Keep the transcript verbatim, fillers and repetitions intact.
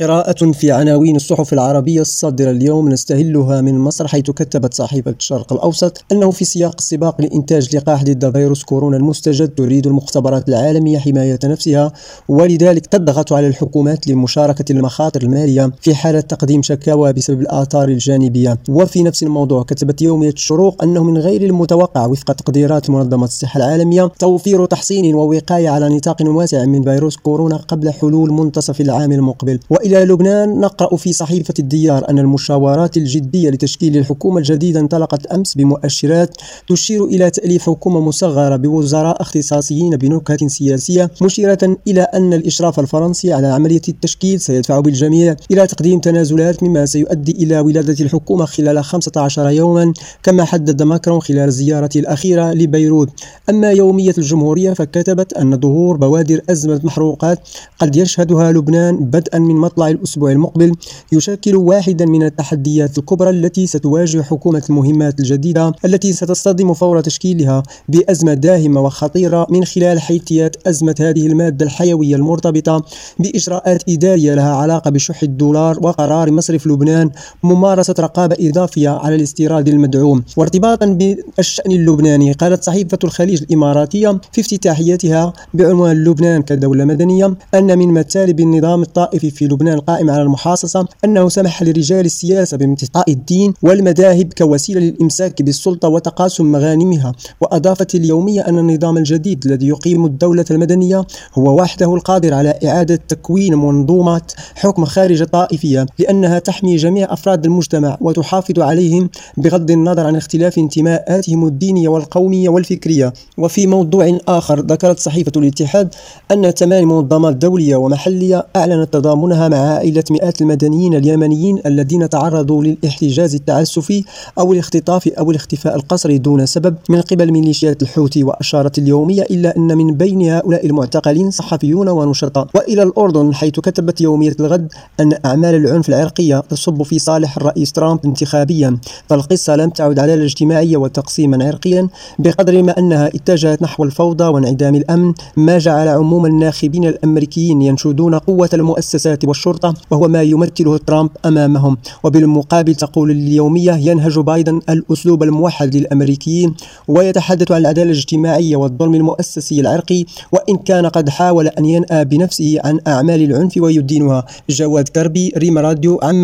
قراءة في عناوين الصحف العربية الصادرة اليوم نستهلها من مصر، حيث كتبت صحيفة الشرق الأوسط أنه في سياق السباق لإنتاج لقاح ضد فيروس كورونا المستجد تريد المختبرات العالمية حماية نفسها، ولذلك تضغط على الحكومات لمشاركة المخاطر المالية في حالة تقديم شكاوى بسبب الآثار الجانبية. وفي نفس الموضوع كتبت يومية الشروق أنه من غير المتوقع وفق تقديرات منظمة الصحة العالمية توفير تحصين ووقاية على نطاق واسع من فيروس كورونا قبل حلول منتصف العام المقبل. إلى لبنان نقرأ في صحيفة الديار أن المشاورات الجدية لتشكيل الحكومة الجديدة انطلقت أمس بمؤشرات تشير إلى تأليف حكومة مصغرة بوزراء اختصاصيين بنكهة سياسية، مشيرة إلى أن الإشراف الفرنسي على عملية التشكيل سيدفع بالجميع إلى تقديم تنازلات مما سيؤدي إلى ولادة الحكومة خلال خمسة عشر يوما كما حدد ماكرون خلال زيارته الأخيرة لبيروت. أما يومية الجمهورية فكتبت أن ظهور بوادر أزمة محروقات قد يشهدها لبنان بدءا من مطلع الأسبوع المقبل يشكل واحدا من التحديات الكبرى التي ستواجه حكومة المهمات الجديدة التي ستصطدم فور تشكيلها بأزمة داهمة وخطيرة من خلال حيثيات أزمة هذه المادة الحيوية المرتبطة بإجراءات إدارية لها علاقة بشح الدولار وقرار مصرف لبنان ممارسة رقابة إضافية على الاستيراد المدعوم. وارتباطا بالشأن اللبناني قالت صحيفة الخليج الإماراتية في افتتاحيتها بعنوان لبنان كدولة مدنية أن من مطالب النظام الطائفي في لبنان القائم على المحاصصة أنه سمح لرجال السياسة بامتطاء الدين والمذاهب كوسيلة للإمساك بالسلطة وتقاسم مغانمها. وأضافت اليومية أن النظام الجديد الذي يقيم الدولة المدنية هو وحده القادر على إعادة تكوين منظومة حكم خارج طائفية، لأنها تحمي جميع أفراد المجتمع وتحافظ عليهم بغض النظر عن اختلاف انتماءاتهم الدينية والقومية والفكرية. وفي موضوع آخر ذكرت صحيفة الاتحاد أن ثمان منظمات دولية ومحلية أعلنت تضامنها مع عائلة مئات المدنيين اليمنيين الذين تعرضوا للاحتجاز التعسفي أو الاختطاف أو الاختفاء القسري دون سبب من قبل ميليشيات الحوثي. وأشارت اليومية إلا أن من بين هؤلاء المعتقلين صحفيون ونشطاء. وإلى الأردن حيث كتبت يومية الغد أن أعمال العنف العرقية تصب في صالح الرئيس ترامب انتخابيا، فالقصة لم تعد عدالة اجتماعية وتقسيما عرقيا بقدر ما أنها اتجهت نحو الفوضى وانعدام الأمن، ما جعل عموم الناخبين الأمريكيين ينشدون قوة المؤسسات والشرطة وهو ما يمثله ترامب أمامهم. وبالمقابل تقول اليومية ينهج بايدن الأسلوب الموحد للأمريكيين ويتحدث عن العدالة الاجتماعية والظلم المؤسسي العرقي، وإن كان قد حاول أن ينأى بنفسه عن أعمال العنف ويدينها. جواد كربي، ريم راديو. عم